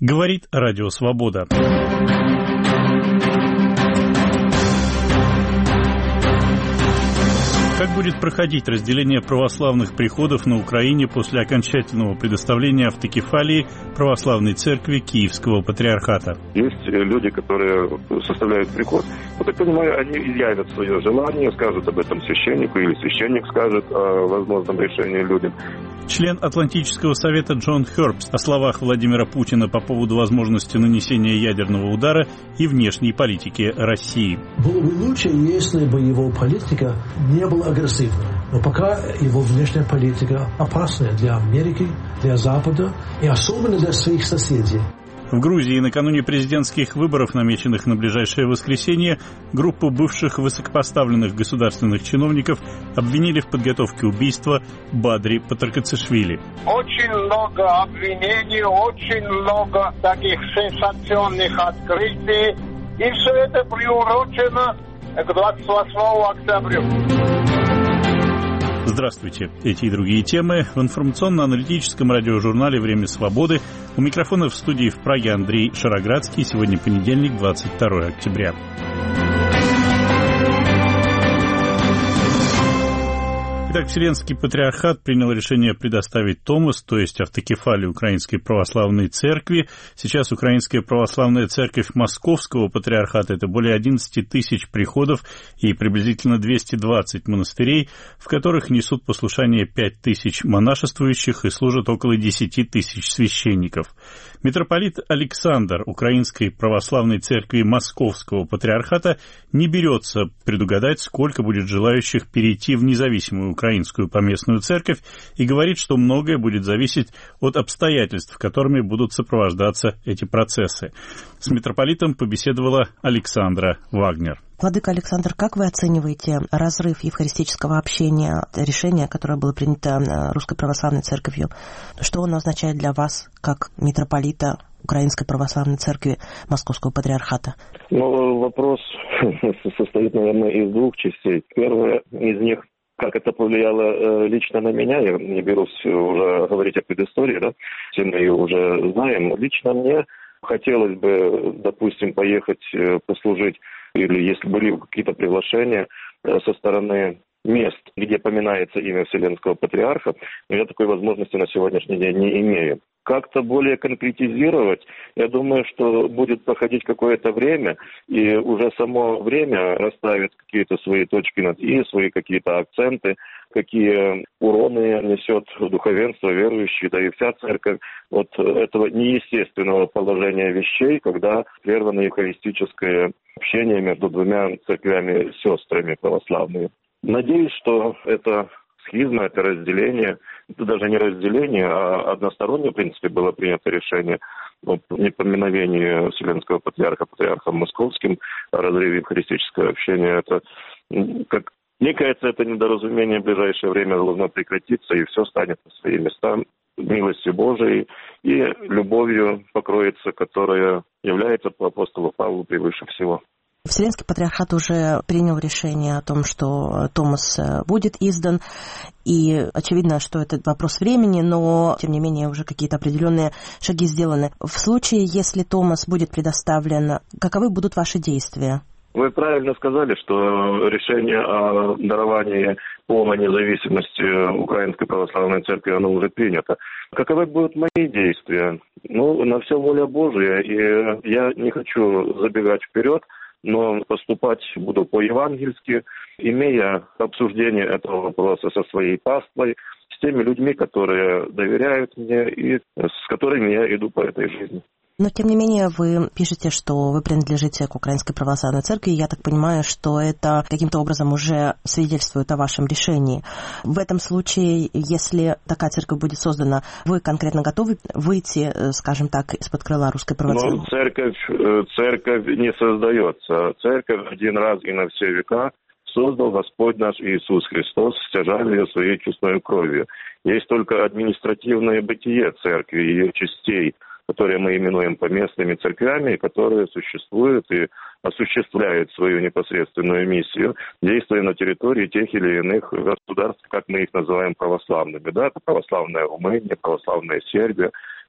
Говорит Радио Свобода. Как будет проходить разделение православных приходов на Украине после окончательного предоставления автокефалии Православной Церкви Киевского Патриархата? Есть люди, которые составляют приход. Вот я понимаю, они изъявят свое желание, скажут об этом священнику, или священник скажет о возможном решении людям. Член Атлантического совета Джон Хербст о словах Владимира Путина по поводу возможности нанесения ядерного удара и внешней политики России. Было бы лучше, если бы его политика не была агрессивной. Но пока его внешняя политика опасная для Америки, для Запада и особенно для своих соседей. В Грузии накануне президентских выборов, намеченных на ближайшее воскресенье, группу бывших высокопоставленных государственных чиновников обвинили в подготовке убийства Бадри Патаркацишвили. Очень много обвинений, очень много таких сенсационных открытий. И все это приурочено к 28 октября. Здравствуйте. Эти и другие темы в информационно-аналитическом радиожурнале «Время свободы». У микрофона в студии в Праге Андрей Шароградский. Сегодня понедельник, 22 октября. Итак, Вселенский Патриархат принял решение предоставить Томос, то есть автокефалию Украинской Православной Церкви. Сейчас Украинская Православная Церковь Московского Патриархата – это более 11 тысяч приходов и приблизительно 220 монастырей, в которых несут послушание 5 тысяч монашествующих и служат около 10 тысяч священников. Митрополит Александр Украинской Православной Церкви Московского Патриархата не берется предугадать, сколько будет желающих перейти в независимую Украинскую поместную церковь, и говорит, что многое будет зависеть от обстоятельств, которыми будут сопровождаться эти процессы. С митрополитом побеседовала Александра Вагнер. Владыка Александр, как вы оцениваете разрыв евхаристического общения, решение, которое было принято Русской Православной Церковью? Что оно означает для вас, как митрополита Украинской Православной Церкви Московского Патриархата? Вопрос состоит, наверное, из двух частей. Первая из них, как это повлияло лично на меня, я не берусь уже говорить о предыстории, да, все мы ее уже знаем. Лично мне хотелось бы, допустим, поехать послужить, или если были какие-то приглашения со стороны мест, где поминается имя Вселенского Патриарха, но я такой возможности на сегодняшний день не имею. Как-то более конкретизировать, я думаю, что будет проходить какое-то время, и уже само время расставит какие-то свои точки над «и», свои какие-то акценты, какие уроны несет духовенство, верующие, да и вся церковь от этого неестественного положения вещей, когда прервано евхаристическое общение между двумя церквями-сестрами православными. Надеюсь, что это схизма, это разделение, это даже не разделение, а односторонне, в принципе, было принято решение о непоминовении Вселенского Патриарха патриархом Московским, о разрыве евхаристического общения. Это, как мне кажется, это недоразумение в ближайшее время должно прекратиться, и все станет на свои места милостью Божией и любовью покроется, которая является по апостолу Павлу превыше всего. Вселенский Патриархат уже принял решение о том, что Томос будет издан, и очевидно, что это вопрос времени, но, тем не менее, уже какие-то определенные шаги сделаны. В случае, если Томос будет предоставлен, каковы будут ваши действия? Вы правильно сказали, что решение о даровании полной независимости Украинской Православной Церкви, оно уже принято. Каковы будут мои действия? На все воля Божия, и я не хочу забегать вперед, но поступать буду по-евангельски, имея обсуждение этого вопроса со своей паствой, с теми людьми, которые доверяют мне и с которыми я иду по этой жизни. Но, тем не менее, вы пишете, что вы принадлежите к Украинской Православной Церкви, и я так понимаю, что это каким-то образом уже свидетельствует о вашем решении. В этом случае, если такая церковь будет создана, вы конкретно готовы выйти, скажем так, из-под крыла Русской Православной? Но церковь не создается. Церковь один раз и на все века создал Господь наш Иисус Христос, стяжали ее своей честной кровью. Есть только административное бытие церкви, ее частей, которые мы именуем поместными церквями, которые существуют и осуществляют свою непосредственную миссию, действуя на территории тех или иных государств, как мы их называем православными. Да, это православная Румыния, православная Сербия,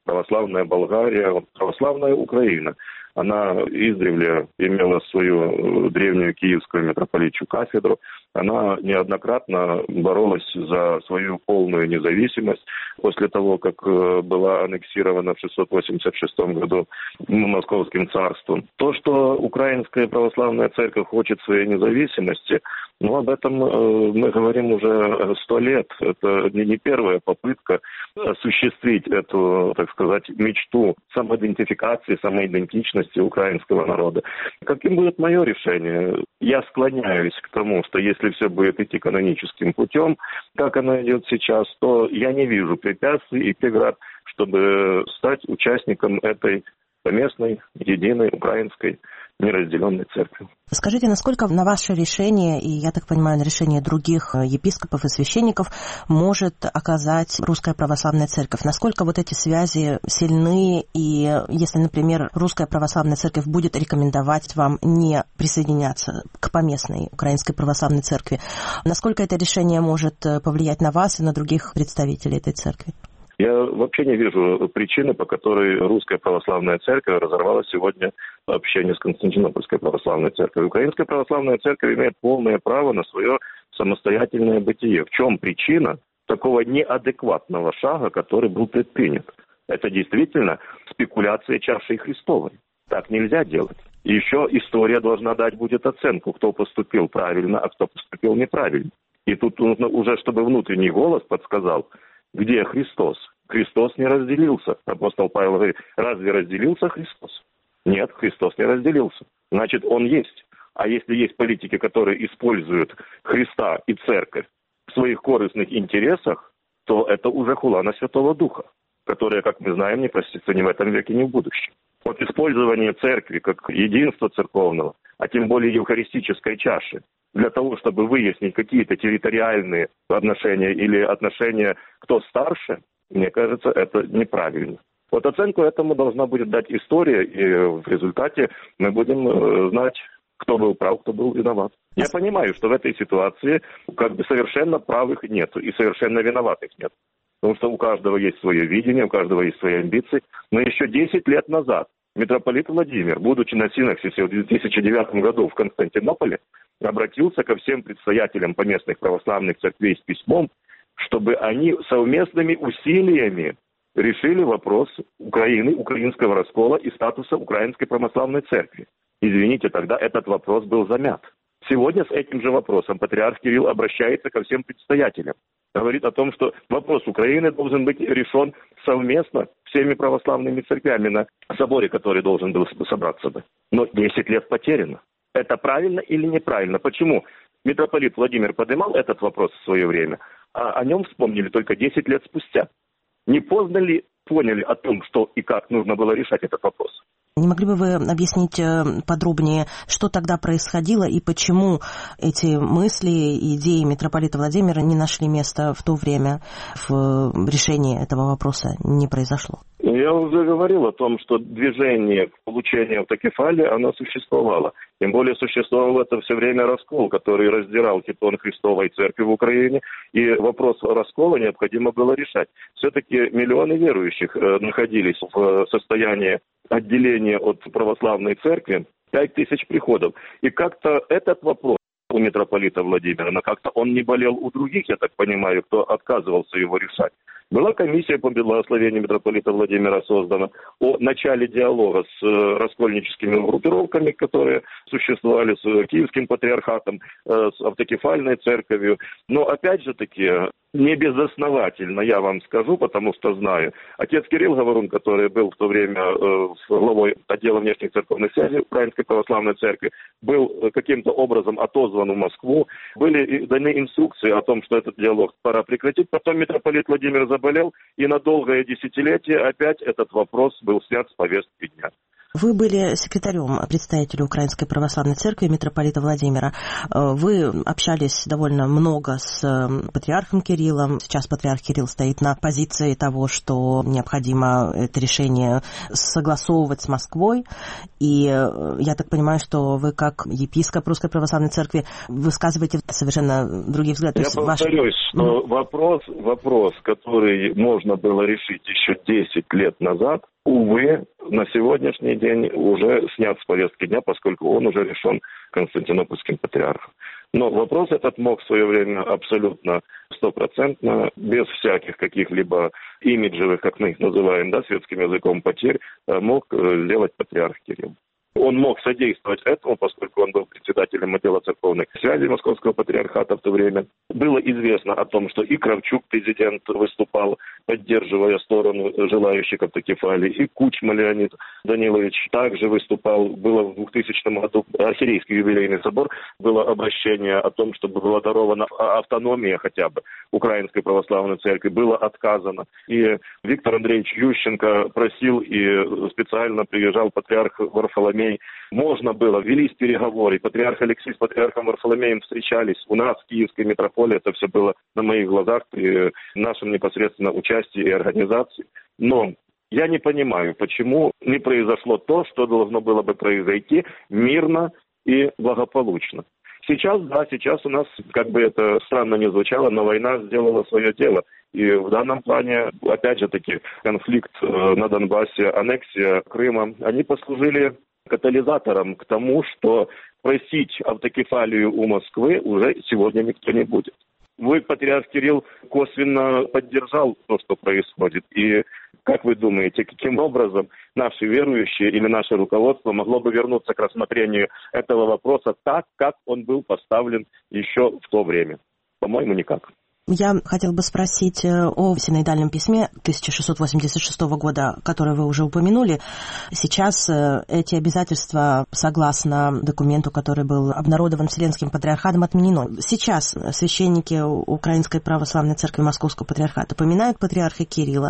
православная Болгария, православная Украина. Она издревле имела свою древнюю киевскую митрополитчью кафедру. Она неоднократно боролась за свою полную независимость после того, как была аннексирована в 686 году Московским царством. То, что Украинская православная церковь хочет своей независимости, об этом мы говорим уже 100 лет. Это не первая попытка осуществить эту, так сказать, мечту самоидентификации, самоидентичности украинского народа. Каким будет мое решение? Я склоняюсь к тому, что если все будет идти каноническим путем, как оно идет сейчас, то я не вижу препятствий и преград, чтобы стать участником этой поместной, единой, украинской, неразделенной церкви. Скажите, насколько на ваше решение, и, я так понимаю, на решение других епископов и священников, может оказать Русская Православная Церковь? Насколько вот эти связи сильны, и если, например, Русская Православная Церковь будет рекомендовать вам не присоединяться к поместной Украинской Православной Церкви, насколько это решение может повлиять на вас и на других представителей этой церкви? Я вообще не вижу причины, по которой Русская Православная Церковь разорвала сегодня общение с Константинопольской Православной Церковью. Украинская Православная Церковь имеет полное право на свое самостоятельное бытие. В чем причина такого неадекватного шага, который был предпринят? Это действительно спекуляция чашей Христовой. Так нельзя делать. И еще история должна дать будет оценку, кто поступил правильно, а кто поступил неправильно. И тут нужно уже, чтобы внутренний голос подсказал, где Христос? Христос не разделился. Апостол Павел говорит, разве разделился Христос? Нет, Христос не разделился. Значит, Он есть. А если есть политики, которые используют Христа и Церковь в своих корыстных интересах, то это уже хула на Святого Духа, которая, как мы знаем, не простится ни в этом веке, ни в будущем. Вот использование Церкви как единства церковного, а тем более евхаристической чаши, для того, чтобы выяснить какие-то территориальные отношения или отношения, кто старше, мне кажется, это неправильно. Вот оценку этому должна будет дать история, и в результате мы будем знать, кто был прав, кто был виноват. Я понимаю, что в этой ситуации как бы совершенно правых нет и совершенно виноватых нет. Потому что у каждого есть свое видение, у каждого есть свои амбиции. Но еще 10 лет назад митрополит Владимир, будучи на синоксисе в 2009 году в Константинополе, обратился ко всем предстоятелям поместных православных церквей с письмом, чтобы они совместными усилиями решили вопрос Украины, украинского раскола и статуса Украинской православной церкви. Извините, тогда этот вопрос был замят. Сегодня с этим же вопросом патриарх Кирилл обращается ко всем предстоятелям. Говорит о том, что вопрос Украины должен быть решен совместно всеми православными церквями на соборе, который должен был собраться бы. Но 10 лет потеряно. Это правильно или неправильно? Почему митрополит Владимир поднимал этот вопрос в свое время, а о нем вспомнили только 10 лет спустя? Не поздно ли поняли о том, что и как нужно было решать этот вопрос? Не могли бы вы объяснить подробнее, что тогда происходило и почему эти мысли и идеи митрополита Владимира не нашли места в то время, в решении этого вопроса не произошло? Я уже говорил о том, что движение к получению автокефалии, оно существовало. Тем более существовал это все время раскол, который раздирал титон Христовой Церкви в Украине, и вопрос раскола необходимо было решать. Все-таки миллионы верующих находились в состоянии отделения от православной церкви, 5000 приходов. И как-то этот вопрос у митрополита Владимира, но как-то он не болел у других, я так понимаю, кто отказывался его решать. Была комиссия по благословению митрополита Владимира создана о начале диалога с раскольническими группировками, которые существовали с Киевским патриархатом, с автокефальной церковью. Но опять же таки, не безосновательно, я вам скажу, потому что знаю. Отец Кирилл Говорун, который был в то время главой отдела внешних церковных связей Украинской православной церкви, был каким-то образом отозван в Москву. Были даны инструкции о том, что этот диалог пора прекратить. Потом митрополит Владимир заболел, и на долгое десятилетие опять этот вопрос был снят с повестки дня. Вы были секретарем представителя Украинской Православной Церкви митрополита Владимира. Вы общались довольно много с патриархом Кириллом. Сейчас патриарх Кирилл стоит на позиции того, что необходимо это решение согласовывать с Москвой. И я так понимаю, что вы, как епископ Русской Православной Церкви, высказываете совершенно другие взгляды. Я повторюсь, что вопрос, который можно было решить еще 10 лет назад, увы, на сегодняшний день уже снят с повестки дня, поскольку он уже решен Константинопольским патриархом. Но вопрос этот мог в свое время абсолютно стопроцентно, без всяких каких-либо имиджевых, как мы их называем, светским языком, потерь, мог сделать патриарх Кирилл. Он мог содействовать этому, поскольку он был председателем отдела церковных связей Московского патриархата в то время. Было известно о том, что и Кравчук, президент, выступал, поддерживая сторону желающих автокефалии, и Кучма Леонид Данилович также выступал. Было в 2000 году архиерейский юбилейный собор, было обращение о том, чтобы была дарована автономия хотя бы Украинской Православной Церкви, было отказано. И Виктор Андреевич Ющенко просил, и специально приезжал патриарх Варфоломей. Можно было, велись переговоры. Патриарх Алексий с патриархом Варфоломеем встречались. У нас в Киевской митрополии это все было на моих глазах при нашем непосредственно участии и организации. Но я не понимаю, почему не произошло то, что должно было бы произойти мирно и благополучно. Сейчас у нас, как бы это странно ни звучало, но война сделала свое дело. И в данном плане, опять же таки, конфликт на Донбассе, аннексия Крыма, они послужили катализатором к тому, что просить автокефалию у Москвы уже сегодня никто не будет. Патриарх Кирилл косвенно поддержал то, что происходит. И как вы думаете, каким образом наши верующие или наше руководство могло бы вернуться к рассмотрению этого вопроса так, как он был поставлен еще в то время? По-моему, никак. Я хотела бы спросить о синоидальном письме 1686 года, которое вы уже упомянули. Сейчас эти обязательства, согласно документу, который был обнародован Вселенским патриархатом, отменено. Сейчас священники Украинской Православной Церкви Московского Патриархата поминают патриарха Кирилла.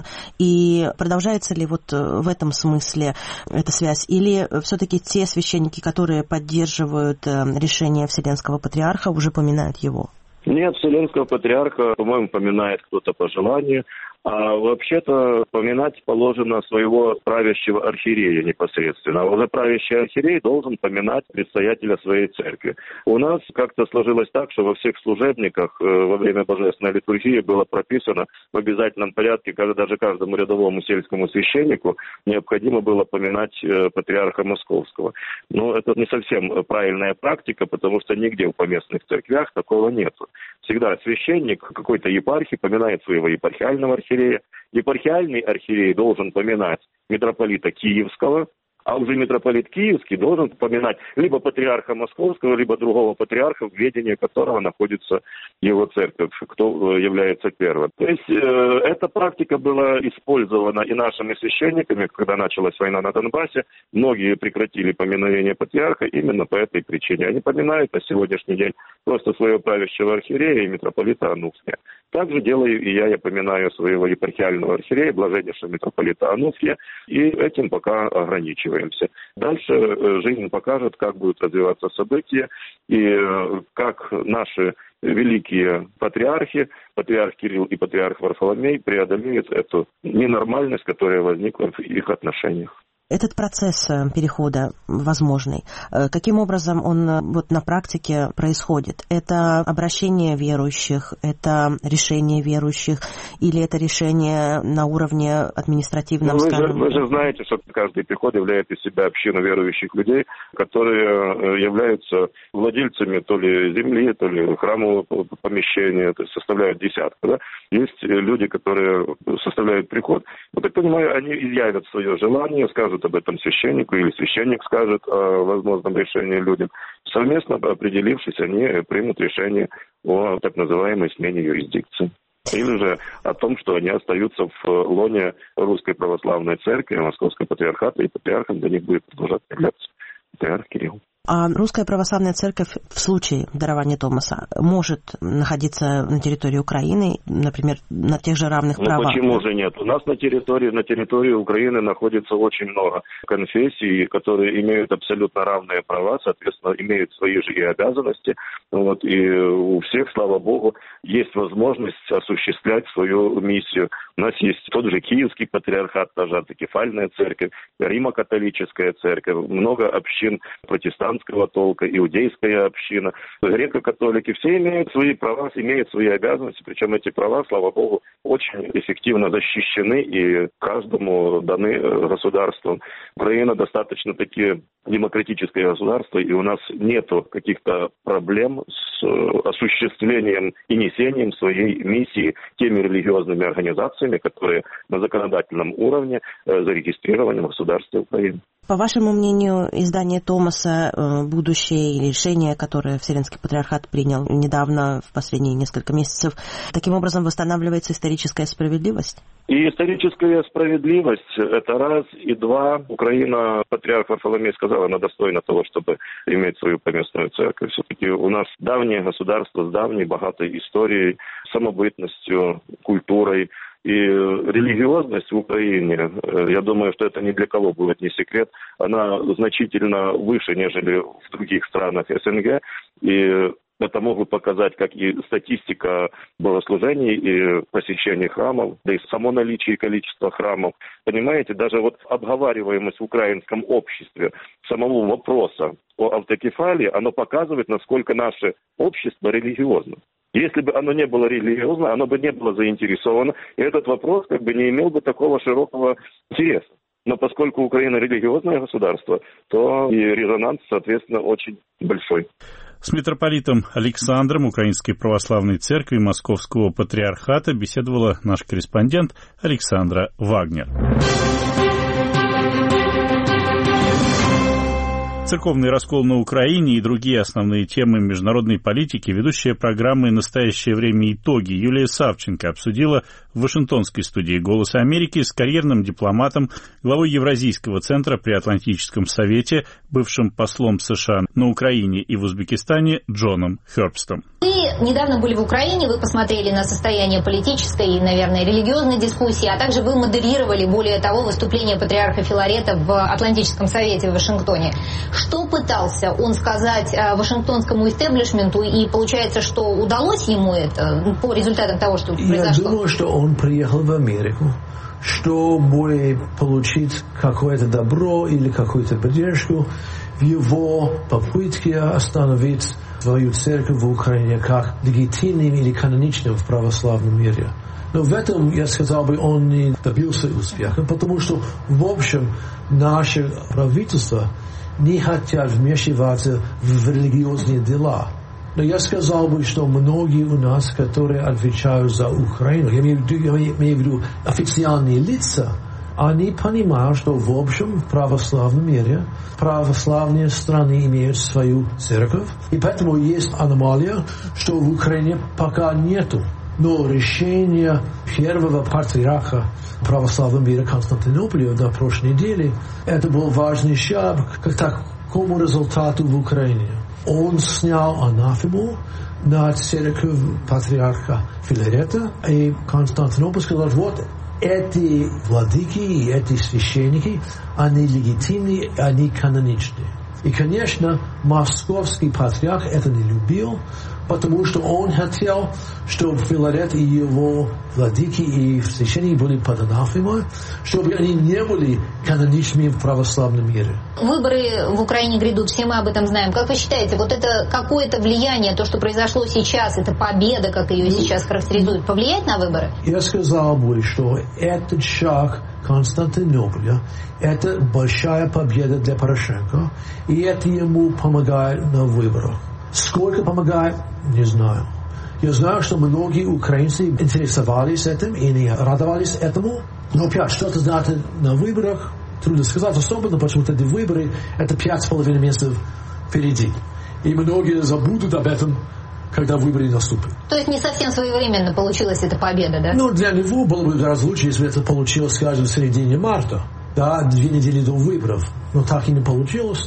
И продолжается ли вот в этом смысле эта связь? Или все-таки те священники, которые поддерживают решение Вселенского Патриарха, уже поминают его? Нет, Вселенского Патриарха, по-моему, поминает кто-то по желанию. А вообще-то поминать положено своего правящего архиерея непосредственно. А уже правящий архиерей должен поминать предстоятеля своей церкви. У нас как-то сложилось так, что во всех служебниках во время божественной литургии было прописано в обязательном порядке, даже каждому рядовому сельскому священнику необходимо было поминать патриарха Московского. Но это не совсем правильная практика, потому что нигде в поместных церквях такого нет. Всегда священник какой-то епархии поминает своего епархиального архиерея. Епархиальный архиерей должен поминать митрополита Киевского, а уже митрополит Киевский должен поминать либо патриарха Московского, либо другого патриарха, в ведении которого находится его церковь, кто является первым. То есть эта практика была использована и нашими священниками, когда началась война на Донбассе. Многие прекратили поминовение патриарха именно по этой причине. Они поминают на сегодняшний день просто своего правящего архиерея и митрополита Ануфрия. Так же делаю и я поминаю своего епархиального архиерея, блаженнейшего митрополита Ануфрия, и этим пока ограничиваемся. Дальше жизнь покажет, как будут развиваться события и как наши великие патриархи, патриарх Кирилл и патриарх Варфоломей, преодолеют эту ненормальность, которая возникла в их отношениях. Этот процесс перехода возможный, каким образом он вот на практике происходит? Это обращение верующих, это решение верующих или это решение на уровне административном? Вы же знаете, что каждый приход являет из себя общину верующих людей, которые являются владельцами то ли земли, то ли храмового помещения, то есть составляют десятку. Да? Есть люди, которые составляют приход. Вот, так понимаю, они изъявят свое желание, скажут об этом священнику, или священник скажет о возможном решении людям. Совместно определившись, они примут решение о так называемой смене юрисдикции. Или же о том, что они остаются в лоне Русской Православной Церкви, Московского Патриархата, и патриархом для них будет продолжать являться патриарх Кирилл. А Русская Православная Церковь в случае дарования Томаса может находиться на территории Украины, например, на тех же равных правах? Почему же нет? У нас на территории Украины находится очень много конфессий, которые имеют абсолютно равные права, соответственно, имеют свои же и обязанности. И у всех, слава Богу, есть возможность осуществлять свою миссию. У нас есть тот же Киевский патриархат, та же автокефальная церковь, Римо-католическая церковь, много общин протестантского толка, иудейская община, греко-католики. Все имеют свои права, имеют свои обязанности, причем эти права, слава Богу, очень эффективно защищены и каждому даны государством. Украина достаточно-таки демократическое государство, и у нас нету каких-то проблем с осуществлением и несением своей миссии теми религиозными организациями, которые на законодательном уровне зарегистрированы в государстве Украины. По вашему мнению, издание Томаса «Будущее» или решение, которое Вселенский Патриархат принял недавно, в последние несколько месяцев, таким образом восстанавливается историческая справедливость? И историческая справедливость – это раз, и два. Украина, патриарх Варфоломей сказал, она достойна того, чтобы иметь свою поместную церковь. Все-таки у нас давнее государство с давней богатой историей, самобытностью, культурой. И религиозность в Украине, я думаю, что это ни для кого будет не секрет, она значительно выше, нежели в других странах СНГ. И это могут показать как и статистика богослужений и посещений храмов, да и само наличие и количество храмов. Понимаете, даже обговариваемость в украинском обществе самого вопроса о автокефалии, оно показывает, насколько наше общество религиозно. Если бы оно не было религиозно, оно бы не было заинтересовано, и этот вопрос не имел бы такого широкого интереса. Но поскольку Украина религиозное государство, то и резонанс, соответственно, очень большой. С митрополитом Александром Украинской Православной Церкви Московского Патриархата беседовала наш корреспондент Александра Вагнер. Церковный раскол на Украине и другие основные темы международной политики ведущая программы «Настоящее время. Итоги» Юлия Савченко обсудила в Вашингтонской студии «Голоса Америки» с карьерным дипломатом, главой Евразийского центра при Атлантическом совете, бывшим послом США на Украине и в Узбекистане Джоном Хербстом. Вы недавно были в Украине, вы посмотрели на состояние политической и, наверное, религиозной дискуссии, а также вы модерировали, более того, выступление патриарха Филарета в Атлантическом совете в Вашингтоне. Что пытался он сказать вашингтонскому истеблишменту, и получается, что удалось ему это по результатам того, что произошло? Я думаю, что он приехал в Америку, чтобы получить какое-то добро или какую-то поддержку в его попытке остановить свою церковь в Украине как легитимным или каноничным в православном мире. Но в этом, я сказал бы, он не добился успеха, потому что, в общем, наше правительство не хотят вмешиваться в религиозные дела. Но я сказал бы, что многие у нас, которые отвечают за Украину, я имею в виду официальные лица, они понимают, что в общем в православном мире православные страны имеют свою церковь, и поэтому есть аномалия, что в Украине пока нету. Но решение первого патриарха православного мира Константинополя на прошлой неделе, это был важный шаг к такому результату в Украине. Он снял анафему на церковь патриарха Филарета, и Константинополь сказал, вот эти владыки и эти священники, они легитимны, они каноничны. И, конечно, московский патриарх это не любил, потому что он хотел, чтобы Филарет и его владыки и священники были под анафемой, чтобы они не были каноничными в православном мире. Выборы в Украине грядут, все мы об этом знаем. Как вы считаете, вот это какое-то влияние, то, что произошло сейчас, это победа, как ее сейчас характеризуют, повлияет на выборы? Я сказал бы, что этот шаг Константинополя – это большая победа для Порошенко, и это ему помогает на выборах. Сколько помогает, не знаю. Я знаю, что многие украинцы интересовались этим и не радовались этому. Но опять, что это значит на выборах, трудно сказать, особенно потому что эти выборы – это 5,5 месяцев впереди. И многие забудут об этом, когда выборы наступят. То есть не совсем своевременно получилась эта победа, да? Ну, для него было бы гораздо лучше, если это получилось, скажем, в середине марта. Да, 2 недели до выборов. Но так и не получилось.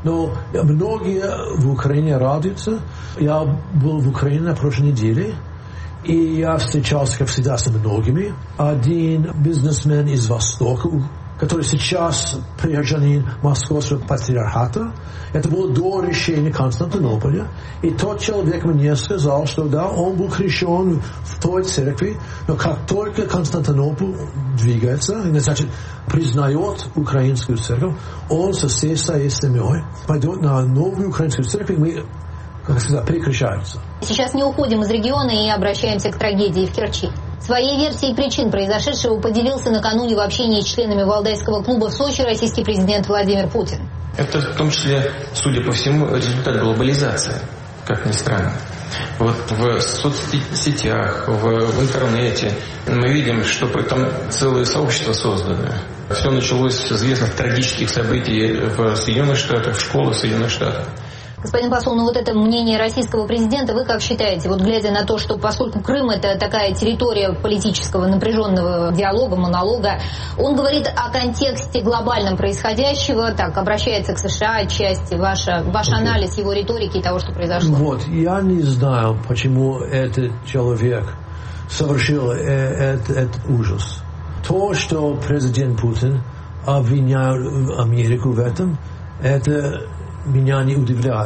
Но многие в Украине радуются. Я был в Украине на прошлой неделе, и я встречался, как всегда, с многими. Один бизнесмен из Востока, который сейчас прихожанин Московского патриархата. Это было до решения Константинополя. И тот человек мне сказал, что да, он был крещен в той церкви, но как только Константинополь двигается, значит, признает украинскую церковь, он со всей своей семьей пойдет на новую украинскую церковь, мы, как сказать, прекращаются. Сейчас не уходим из региона и обращаемся к трагедии в Керчи. Своей версией причин произошедшего поделился накануне в общении с членами Валдайского клуба в Сочи российский президент Владимир Путин. Это в том числе, судя по всему, результат глобализации, как ни странно. Вот в соцсетях, в интернете мы видим, что там целые сообщества созданы. Все началось с известных трагических событий в Соединенных Штатах, в школах Соединенных Штатах. Господин посол, ну вот это мнение российского президента, вы как считаете, вот глядя на то, что поскольку Крым это такая территория политического напряженного диалога, монолога, он говорит о контексте глобальном происходящего, так, обращается к США отчасти, ваш анализ его риторики и того, что произошло? Вот, я не знаю, почему этот человек совершил этот ужас. То, что президент Путин обвиняет Америку в этом, это меня не удивляет.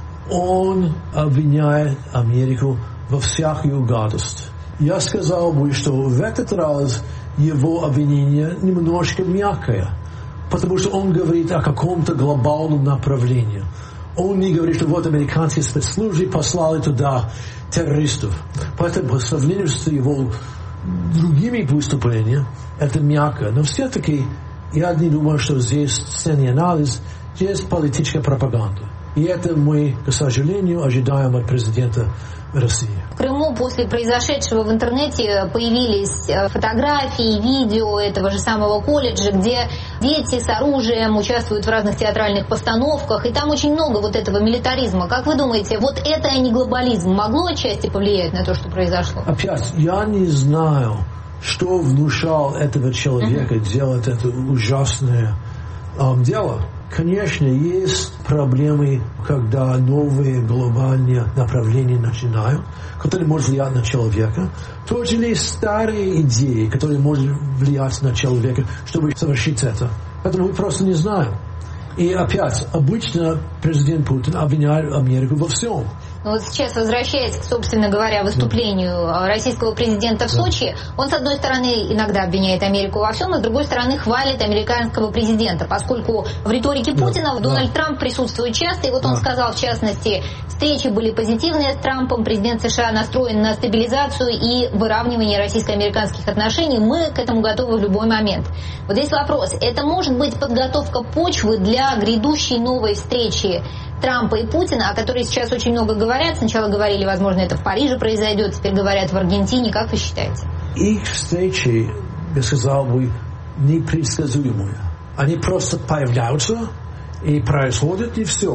Он обвиняет Америку во всякую гадость. Я сказал бы, что в этот раз его обвинение немножко мягкое, потому что он говорит о каком-то глобальном направлении. Он не говорит, что вот американские спецслужбы послали туда террористов. Поэтому по сравнению с его другими выступлениями, это мягко. Но все-таки я не думаю, что здесь ценный анализ, здесь политическая пропаганда. И это мы, к сожалению, ожидаем от президента России. В Крыму после произошедшего в интернете появились фотографии, видео этого же самого колледжа, где дети с оружием участвуют в разных театральных постановках, и там очень много вот этого милитаризма. Как вы думаете, вот это, а не глобализм, могло отчасти повлиять на то, что произошло? Опять, я не знаю, что внушал этого человека делать это ужасное дело. Конечно, есть проблемы, когда новые глобальные направления начинают, которые могут влиять на человека. Тоже есть старые идеи, которые могут влиять на человека, чтобы совершить это. Поэтому мы просто не знаем. И опять, обычно президент Путин обвиняет Америку во всем. Ну вот сейчас, возвращаясь, собственно говоря, выступлению российского президента в Сочи, он, с одной стороны, иногда обвиняет Америку во всем, а с другой стороны, хвалит американского президента, поскольку в риторике Путина Дональд Трамп присутствует часто, и вот он сказал, в частности, встречи были позитивные с Трампом, президент США настроен на стабилизацию и выравнивание российско-американских отношений, мы к этому готовы в любой момент. Вот здесь вопрос, это может быть подготовка почвы для грядущей новой встречи Трампа и Путина, о которой сейчас очень много говорят. Сначала говорили, возможно, это в Париже произойдет, теперь говорят в Аргентине. Как вы считаете? Их встречи, я сказал бы, непредсказуемые. Они просто появляются и происходят, и все.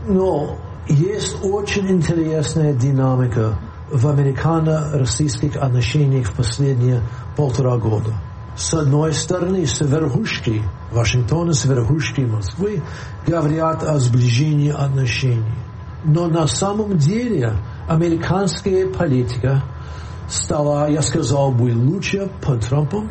Но есть очень интересная динамика в американо-российских отношениях в последние 1,5 года. С одной стороны, с верхушки Вашингтона, с верхушки Москвы говорят о сближении отношений. Но на самом деле американская политика стала, я сказал бы, лучше под Трампом,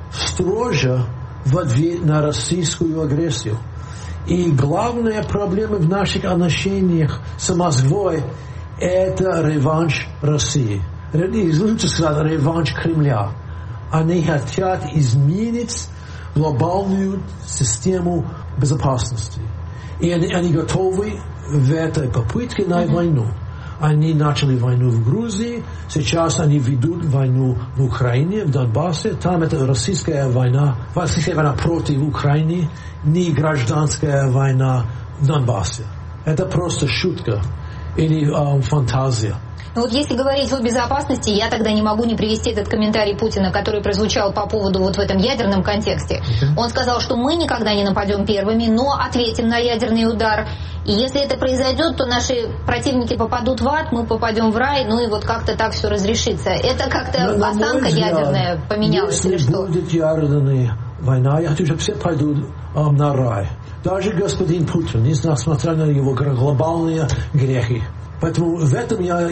строже в ответ на российскую агрессию. И главная проблема в наших отношениях с Москвой – это реванш России. Лучше сказать, реванш Кремля. Они хотят изменить глобальную систему безопасности. И они готовы в этой попытке на войну. Они начали войну в Грузии, сейчас они ведут войну в Украине, в Донбассе. Там это российская война против Украины, не гражданская война в Донбассе. Это просто шутка или фантазия. Ну вот если говорить о безопасности, я тогда не могу не привести этот комментарий Путина, который прозвучал по поводу вот в этом ядерном контексте. Он сказал, что мы никогда не нападем первыми, но ответим на ядерный удар. И если это произойдет, то наши противники попадут в ад, мы попадем в рай, ну и вот как-то так все разрешится. Это как-то осанка ядерная поменялась или что? Если будет ядерный война, я хочу, чтобы все пойдут на рай. Даже господин Путин, несмотря на его глобальные грехи. Поэтому в этом я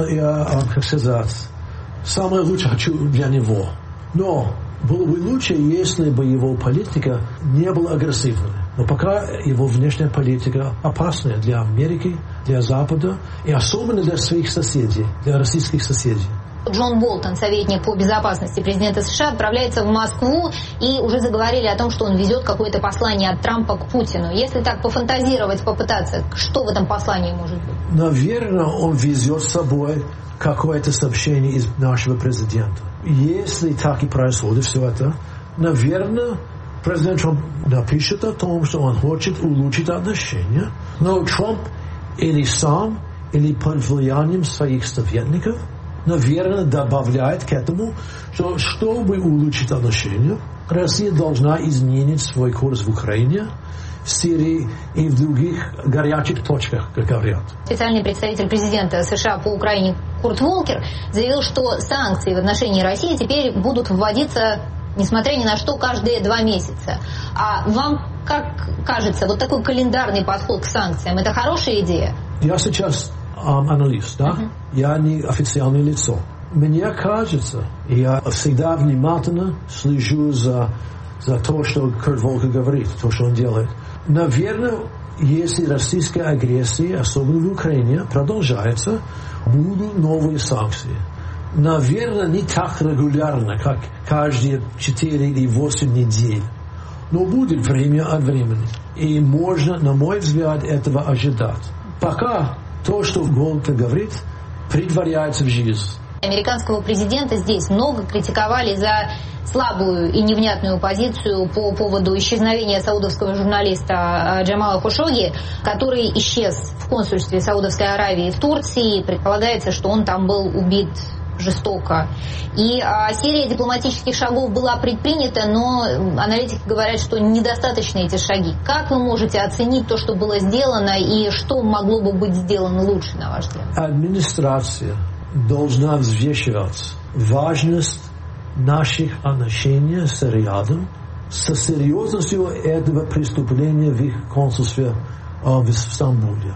как сказать, самое лучшее хочу для него. Но было бы лучше, если бы его политика не была агрессивной. Но пока его внешняя политика опасная для Америки, для Запада и особенно для своих соседей, для российских соседей. Джон Болтон, советник по безопасности президента США, отправляется в Москву, и уже заговорили о том, что он везет какое-то послание от Трампа к Путину. Если так пофантазировать, попытаться, что в этом послании может быть? Наверное, он везет с собой какое-то сообщение из нашего президента. Если так и происходит все это, наверное, президент Трамп напишет о том, что он хочет улучшить отношения, но Трамп или сам, или под влиянием своих советников, наверное, добавляет к этому, что чтобы улучшить отношения, Россия должна изменить свой курс в Украине, в Сирии и в других горячих точках, как говорят. Специальный представитель президента США по Украине Курт Волкер заявил, что санкции в отношении России теперь будут вводиться, несмотря ни на что, каждые 2 месяца. А вам как кажется, вот такой календарный подход к санкциям – это хорошая идея? Я сейчас аналист, да? Я не официальное лицо. Мне кажется, я всегда внимательно слежу за то, что Курт Волкер говорит, то, что он делает. Наверное, если российская агрессия, особенно в Украине, продолжается, будут новые санкции. Наверное, не так регулярно, как каждые 4 или 8 недель. Но будет время от времени. И можно, на мой взгляд, этого ожидать. Пока то, что Волкер говорит, притворяется в жизнь. Американского президента здесь много критиковали за слабую и невнятную позицию по поводу исчезновения саудовского журналиста Джамала Хошогги, который исчез в консульстве Саудовской Аравии в Турции. Предполагается, что он там был убит жестоко. И серия дипломатических шагов была предпринята, но аналитики говорят, что недостаточны эти шаги. Как вы можете оценить то, что было сделано, и что могло бы быть сделано лучше, на ваш взгляд? Администрация должна взвешивать важность наших отношений с Риядом, со серьезностью этого преступления в их консульстве в Стамбуле.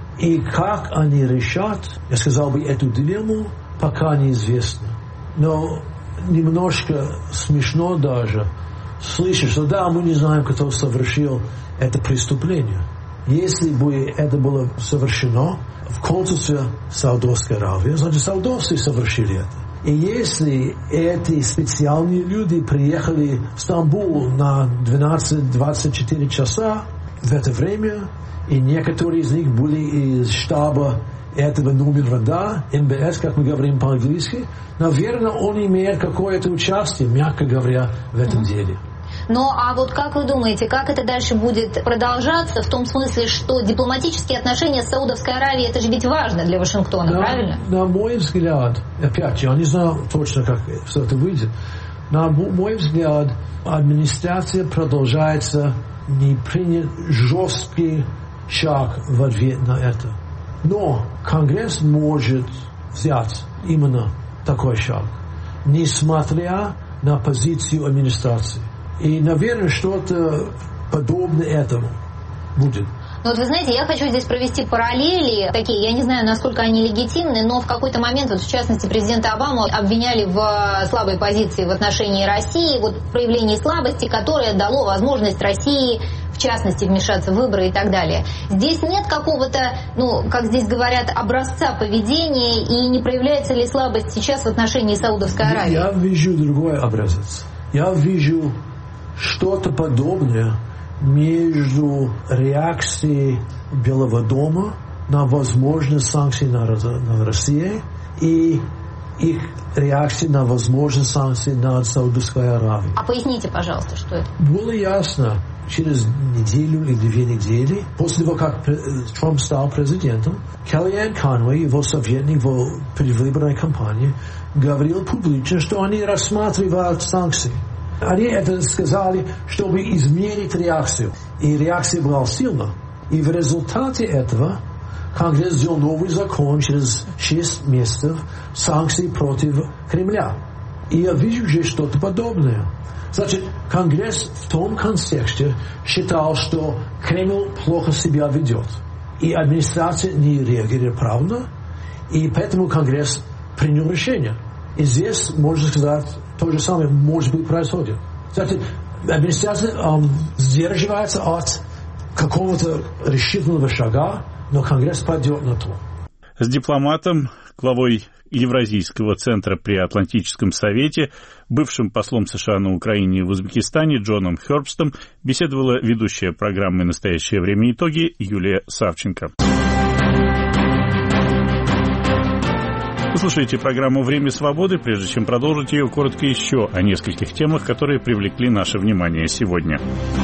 И как они решат, я сказал бы, эту дилемму, пока неизвестно. Но немножко смешно даже слышать, что да, мы не знаем, кто совершил это преступление. Если бы это было совершено в консульстве Саудовской Аравии, значит, саудовцы совершили это. И если эти специальные люди приехали в Стамбул на 12-24 часа в это время, и некоторые из них были из штаба этого номера, да, МБС, как мы говорим по-английски, наверное, он имеет какое-то участие, мягко говоря, в этом деле. Ну, а вот как вы думаете, как это дальше будет продолжаться, в том смысле, что дипломатические отношения с Саудовской Аравией, это же ведь важно для Вашингтона, правильно? На мой взгляд, опять, я не знаю точно, как все это выйдет, на мой взгляд, администрация продолжается не принять жесткий шаг в ответ на это. Но Конгресс может взять именно такой шаг, несмотря на позицию администрации. И, наверное, что-то подобное этому будет. Ну вот вы знаете, я хочу здесь провести параллели такие, я не знаю, насколько они легитимны, но в какой-то момент, вот в частности, президента Обаму обвиняли в слабой позиции в отношении России, вот в проявлении слабости, которое дало возможность России, в частности, вмешаться в выборы и так далее. Здесь нет какого-то, ну, как здесь говорят, образца поведения, и не проявляется ли слабость сейчас в отношении Саудовской Аравии? Я вижу другой образец. Я вижу что-то подобное между реакцией Белого дома на возможность санкций на Россию и их реакцией на возможность санкций на Саудовской Аравии. А поясните, пожалуйста, что это? Было ясно через неделю или 2 недели, после того, как Трамп стал президентом, Kellyanne Conway, его советник в предвыборной кампании, говорил публично, что они рассматривают санкции. Они это сказали, чтобы измерить реакцию. И реакция была сильна. И в результате этого Конгресс сделал новый закон через 6 месяцев санкций против Кремля. И я вижу здесь что-то подобное. Значит, Конгресс в том контексте считал, что Кремль плохо себя ведет. И администрация не реагирует правильно, и поэтому Конгресс принял решение. И здесь, можно сказать, то же самое, может быть, происходит. Кстати, администрация сдерживается от какого-то решительного шага, но Конгресс пойдет на то. С дипломатом, главой Евразийского центра при Атлантическом совете, бывшим послом США на Украине и в Узбекистане Джоном Хербстом беседовала ведущая программы «Настоящее время. Итоги» Юлия Савченко. Вы слушаете программу «Время свободы». Прежде чем продолжить ее, коротко еще о нескольких темах, которые привлекли наше внимание сегодня.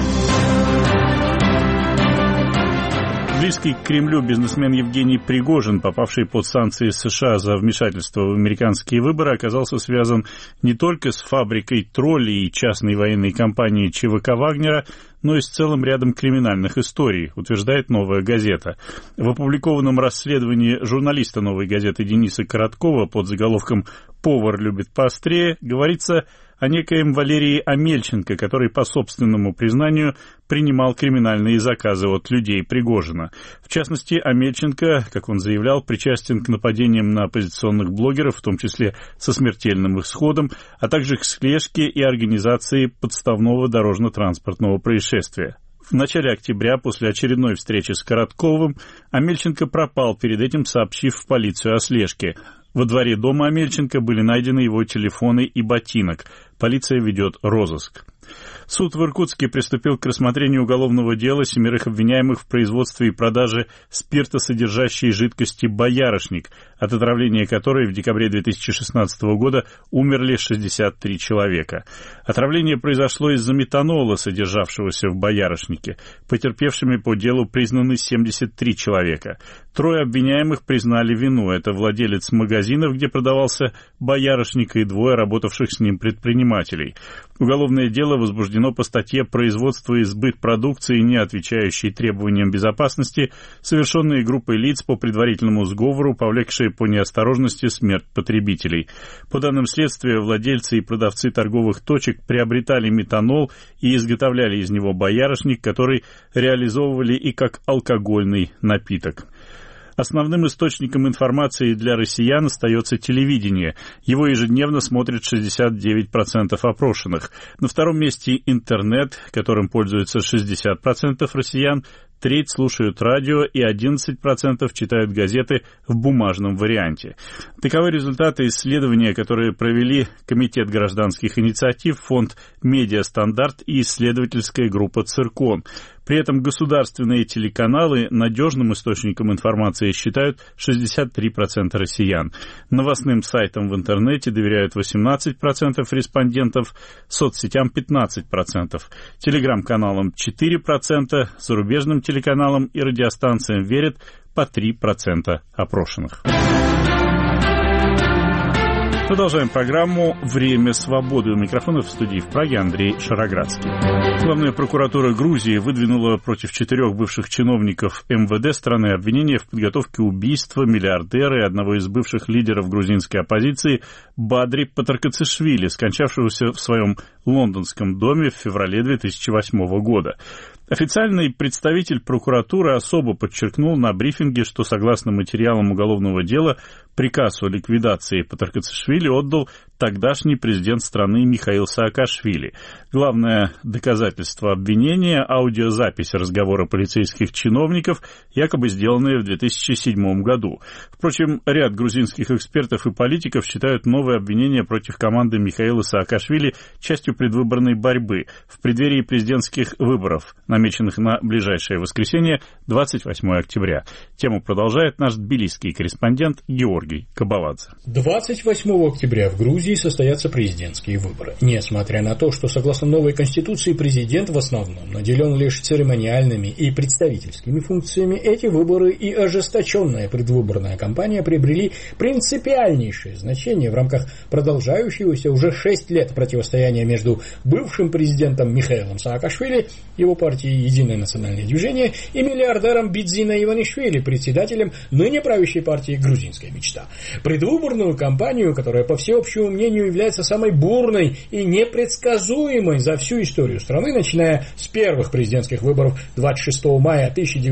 Близкий к Кремлю бизнесмен Евгений Пригожин, попавший под санкции США за вмешательство в американские выборы, оказался связан не только с фабрикой троллей и частной военной компанией ЧВК «Вагнера», но и с целым рядом криминальных историй, утверждает «Новая газета». В опубликованном расследовании журналиста «Новой газеты» Дениса Короткова под заголовком «Повар любит поострее» говорится о некоем Валерии Амельченко, который, по собственному признанию, принимал криминальные заказы от людей Пригожина. В частности, Амельченко, как он заявлял, причастен к нападениям на оппозиционных блогеров, в том числе со смертельным исходом, а также к слежке и организации подставного дорожно-транспортного происшествия. В начале октября, после очередной встречи с Коротковым, Амельченко пропал, перед этим сообщив в полицию о слежке. Во дворе дома Амельченко были найдены его телефоны и ботинок. Полиция ведет розыск. Суд в Иркутске приступил к рассмотрению уголовного дела 7 обвиняемых в производстве и продаже спиртосодержащей жидкости «Боярышник», от отравления которой в декабре 2016 года умерли 63 человека. Отравление произошло из-за метанола, содержавшегося в боярышнике. Потерпевшими по делу признаны 73 человека. 3 обвиняемых признали вину. Это владелец магазинов, где продавался боярышник, и 2 работавших с ним предпринимателей. Уголовное дело возбуждено по статье «Производство и сбыт продукции, не отвечающей требованиям безопасности, совершенные группой лиц по предварительному сговору, повлекшие по неосторожности смерть потребителей». По данным следствия, владельцы и продавцы торговых точек приобретали метанол и изготовляли из него боярышник, который реализовывали и как алкогольный напиток. Основным источником информации для россиян остается телевидение. Его ежедневно смотрят 69% опрошенных. На втором месте интернет, которым пользуются 60% россиян, треть слушают радио и 11% читают газеты в бумажном варианте. Таковы результаты исследования, которые провели Комитет гражданских инициатив, фонд «Медиастандарт» и исследовательская группа «Циркон». При этом государственные телеканалы надежным источником информации считают 63% россиян. Новостным сайтам в интернете доверяют 18% респондентов, соцсетям 15%, телеграм-каналам 4%, зарубежным телеканалам и радиостанциям верят по 3% опрошенных. Продолжаем программу «Время свободы». У микрофона в студии в Праге Андрей Шароградский. Главная прокуратура Грузии выдвинула против 4 бывших чиновников МВД страны обвинения в подготовке убийства миллиардера и одного из бывших лидеров грузинской оппозиции Бадри Патаркацишвили, скончавшегося в своем лондонском доме в феврале 2008 года. Официальный представитель прокуратуры особо подчеркнул на брифинге, что согласно материалам уголовного дела приказ о ликвидации Патаркацишвили отдал тогдашний президент страны Михаил Саакашвили. Главное доказательство обвинения – аудиозапись разговора полицейских чиновников, якобы сделанная в 2007 году. Впрочем, ряд грузинских экспертов и политиков считают новые обвинения против команды Михаила Саакашвили частью предвыборной борьбы в преддверии президентских выборов, намеченных на ближайшее воскресенье, 28 октября. Тему продолжает наш тбилисский корреспондент Георгий Кабаладзе. 28 октября в Грузии состоятся президентские выборы. Несмотря на то, что согласно новой конституции президент в основном наделен лишь церемониальными и представительскими функциями, эти выборы и ожесточенная предвыборная кампания приобрели принципиальнейшее значение в рамках продолжающегося уже 6 лет противостояния между бывшим президентом Михаилом Саакашвили, его партией «Единое национальное движение», и миллиардером Бидзино Иванишвили, председателем ныне правящей партии «Грузинская мечта». Предвыборную кампанию, которая по всеобщему мнению, является самой бурной и непредсказуемой за всю историю страны, начиная с первых президентских выборов 26 мая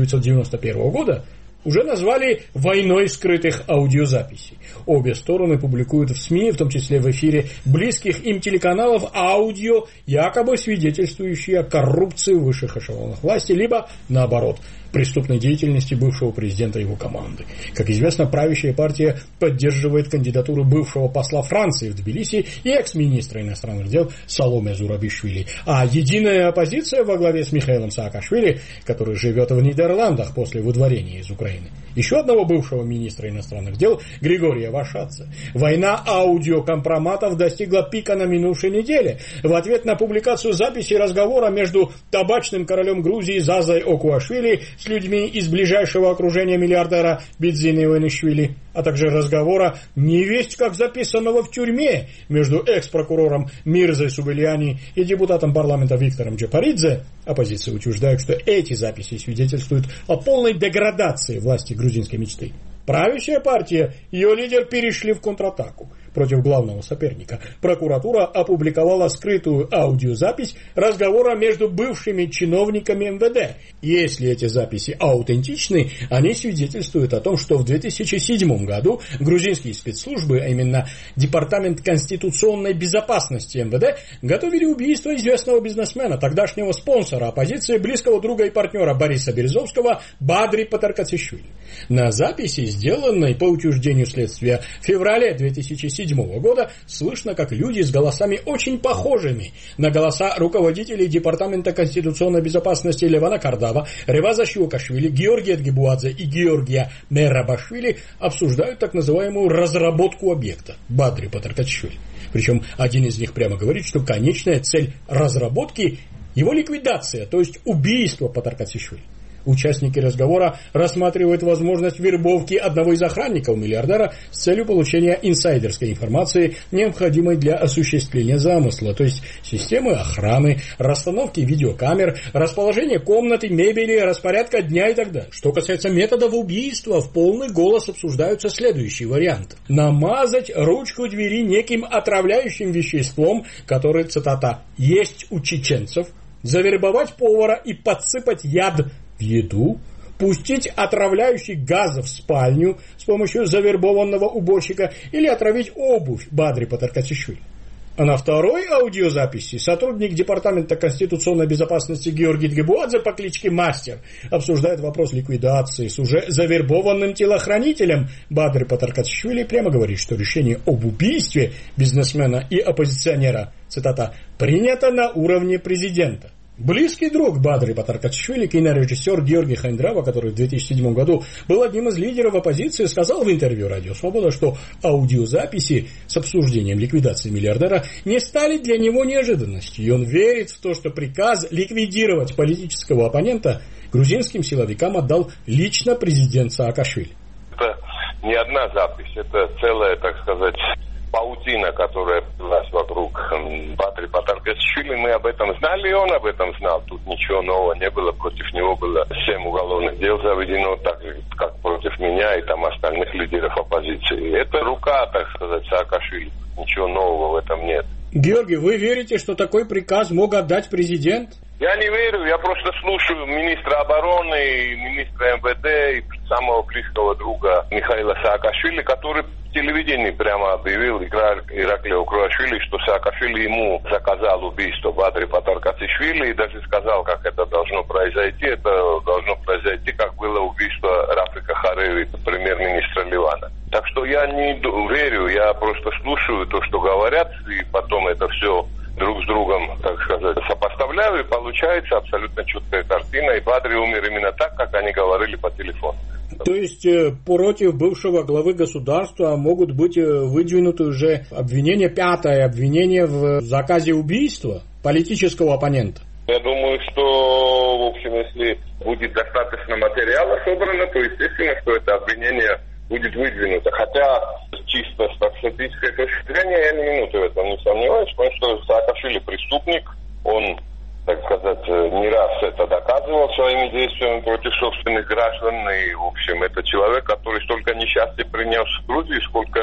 1991 года, уже назвали «войной скрытых аудиозаписей». Обе стороны публикуют в СМИ, в том числе в эфире близких им телеканалов, аудио, якобы свидетельствующие о коррупции в высших эшелонах власти, либо, наоборот, преступной деятельности бывшего президента и его команды. Как известно, правящая партия поддерживает кандидатуру бывшего посла Франции в Тбилиси и экс-министра иностранных дел Саломе Зурабишвили. А единая оппозиция во главе с Михаилом Саакашвили, который живет в Нидерландах после выдворения из Украины, еще одного бывшего министра иностранных дел Григория Вашадзе. Война аудиокомпроматов достигла пика на минувшей неделе. В ответ на публикацию записи разговора между табачным королем Грузии Зазой Окуашвили с людьми из ближайшего окружения миллиардера Бидзины Иванишвили, а также разговора невесть как записанного в тюрьме между экс-прокурором Мирзой Субельяни и депутатом парламента Виктором Джапаридзе, оппозиция утверждает, что эти записи свидетельствуют о полной деградации власти грузинской мечты. Правящая партия и ее лидер перешли в контратаку против главного соперника. Прокуратура опубликовала скрытую аудиозапись разговора между бывшими чиновниками МВД. Если эти записи аутентичны, они свидетельствуют о том, что в 2007 году грузинские спецслужбы, а именно Департамент конституционной безопасности МВД, готовили убийство известного бизнесмена, тогдашнего спонсора оппозиции, близкого друга и партнера Бориса Березовского Бадри Патаркатишвили. На записи, сделанной по утверждению следствия в феврале 2007 года, слышно, как люди с голосами очень похожими на голоса руководителей Департамента конституционной безопасности Левана Кардава, Реваза Шиокашвили, Георгия Дгибуадзе и Георгия Мерабашвили обсуждают так называемую разработку объекта Бадри Патаркатишвили. Причем один из них прямо говорит, что конечная цель разработки – его ликвидация, то есть убийство Патаркатишвили. Участники разговора рассматривают возможность вербовки одного из охранников миллиардера с целью получения инсайдерской информации, необходимой для осуществления замысла, то есть системы охраны, расстановки видеокамер, расположения комнаты, мебели, распорядка дня и так далее. Что касается методов убийства, в полный голос обсуждаются следующие варианты. Намазать ручку двери неким отравляющим веществом, которое, цитата, «есть у чеченцев», завербовать повара и подсыпать яд в еду, пустить отравляющий газ в спальню с помощью завербованного уборщика или отравить обувь Бадри Патаркатишвили. А на второй аудиозаписи сотрудник Департамента конституционной безопасности Георгий Дгибуадзе по кличке Мастер обсуждает вопрос ликвидации с уже завербованным телохранителем Бадри Патаркатишвили, прямо говорит, что решение об убийстве бизнесмена и оппозиционера, цитата, принято на уровне президента. Близкий друг Бадри Патаркатишвили, кинорежиссер Георгий Хайндрава, который в 2007 году был одним из лидеров оппозиции, сказал в интервью «Радио Свобода», что аудиозаписи с обсуждением ликвидации миллиардера не стали для него неожиданностью, и он верит в то, что приказ ликвидировать политического оппонента грузинским силовикам отдал лично президент Саакашвили. Это не одна запись, это целая, так сказать, паутина, которая была вокруг Бадри Патаркатишвили. Мы об этом знали, и он об этом знал. Тут ничего нового не было. Против него было 7 уголовных дел заведено, так же, как против меня и там остальных лидеров оппозиции. Это рука, так сказать, Саакашвили. Ничего нового в этом нет. Георгий, вы верите, что такой приказ мог отдать президент? Я не верю, я просто слушаю министра обороны, министра МВД и самого близкого друга Михаила Саакашвили, который в телевидении прямо объявил Ираклию Окуашвили, что Саакашвили ему заказал убийство Бадри Патаркатишвили и даже сказал, как это должно произойти. Это должно произойти, как было убийство Рафика Хареви, премьер-министра Ливана. Так что я не верю, я просто слушаю то, что говорят, и потом это все друг с другом, так сказать, сопоставляю, и получается абсолютно четкая картина, и Бадри умер именно так, как они говорили по телефону. То есть против бывшего главы государства могут быть выдвинуты уже обвинения, 5-е обвинение в заказе убийства политического оппонента? Я думаю, что, в общем, если будет достаточно материала собрано, то естественно, что это обвинение будет выдвинуто. Хотя чисто с статистической точки зрения я ни минуты в этом не сомневаюсь, потому что Саакашвили преступник, он, так сказать, не раз это доказывал своими действиями против собственных граждан. И, в общем, это человек, который столько несчастья принес в Грузии, сколько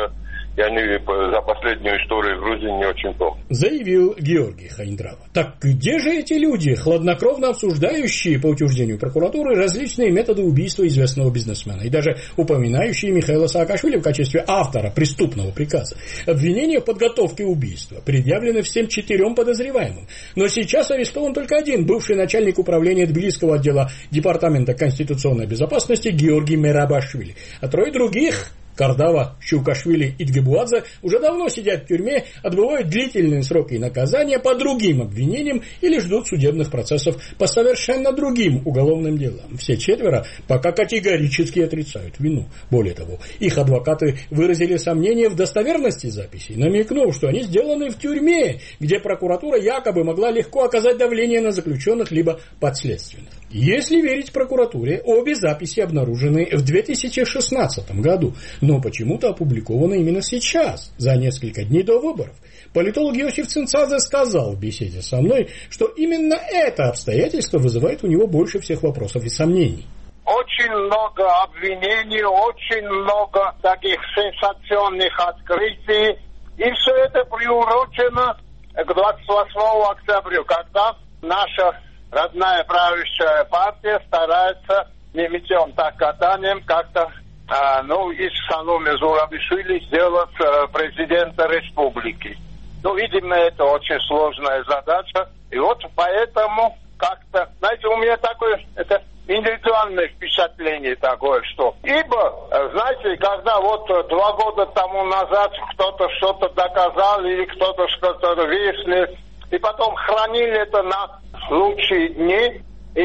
я за последнюю историю Грузии не очень помню. Заявил Георгий Хайндрава. Так где же эти люди, хладнокровно обсуждающие, по утверждению прокуратуры, различные методы убийства известного бизнесмена и даже упоминающие Михаила Саакашвили в качестве автора преступного приказа? Обвинения в подготовке убийства предъявлены всем 4 подозреваемым. Но сейчас арестован только один, бывший начальник управления Тбилисского отдела Департамента конституционной безопасности Георгий Мерабашвили. А 3 других... Кардава, Щукашвили и Дгебуадзе уже давно сидят в тюрьме, отбывают длительные сроки наказания по другим обвинениям или ждут судебных процессов по совершенно другим уголовным делам. Все 4 пока категорически отрицают вину. Более того, их адвокаты выразили сомнения в достоверности записей, намекнув, что они сделаны в тюрьме, где прокуратура якобы могла легко оказать давление на заключенных либо подследственных. Если верить прокуратуре, обе записи обнаружены в 2016 году, но почему-то опубликованы именно сейчас, за несколько дней до выборов. Политолог Иосиф Цинцадзе сказал в беседе со мной, что именно это обстоятельство вызывает у него больше всех вопросов и сомнений. Очень много обвинений, очень много таких сенсационных открытий, и все это приурочено к 28 октября, когда наша родная правящая партия старается не мечом, так катанием как-то из Сануми Зурабишвили сделать президента республики. Видимо, это очень сложная задача. И вот поэтому как-то, знаете, у меня такое индивидуальное впечатление такое, что знаете, когда 2 года тому назад кто-то что-то доказал или кто-то что-то выяснил, и потом хранили это на лучшие дни,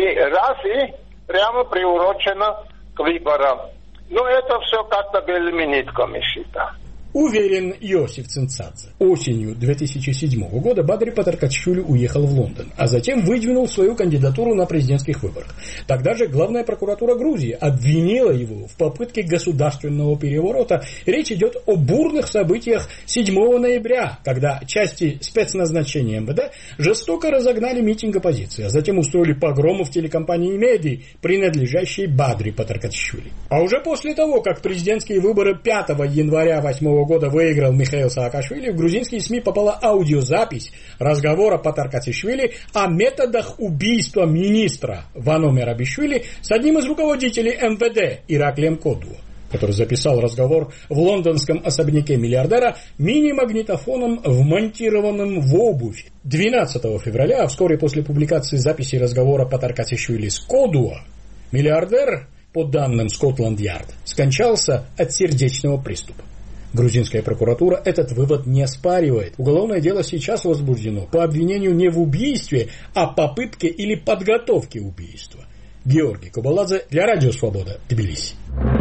и прямо приурочено к выборам. Это все как-то беллиминитками считаю. Уверен Иосиф Цинцадзе. Осенью 2007 года Бадри Патаркачвили уехал в Лондон, а затем выдвинул свою кандидатуру на президентских выборах. Тогда же Главная прокуратура Грузии обвинила его в попытке государственного переворота. Речь идет о бурных событиях 7 ноября, когда части спецназначения МВД жестоко разогнали митинг оппозиции, а затем устроили погромы в телекомпании «Меди», принадлежащей Бадри Патаркачвили. А уже после того, как президентские выборы 5 января 2008 года выиграл Михаил Саакашвили, в грузинские СМИ попала аудиозапись разговора Патаркачвили о методах убийства министра Вано Мерабишвили с одним из руководителей МВД Ираклием Кодуа, который записал разговор в лондонском особняке миллиардера мини-магнитофоном, вмонтированным в обувь. 12 февраля, вскоре после публикации записи разговора Патаркачвили с Кодуа, миллиардер, по данным Скотланд-Ярд, скончался от сердечного приступа. Грузинская прокуратура этот вывод не оспаривает. Уголовное дело сейчас возбуждено по обвинению не в убийстве, а попытке или подготовке убийства. Георгий Кобаладзе для Радио Свобода, Тбилиси.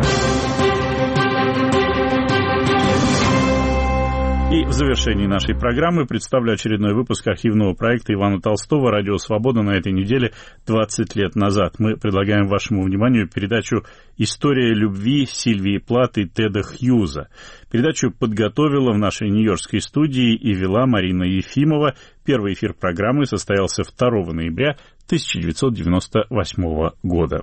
И в завершении нашей программы представлю очередной выпуск архивного проекта Ивана Толстого «Радио Свобода» на этой неделе 20 лет назад. Мы предлагаем вашему вниманию передачу «История любви» Сильвии Плат и Теда Хьюза. Передачу подготовила в нашей нью-йоркской студии и вела Марина Ефимова. Первый эфир программы состоялся 2 ноября 1998 года.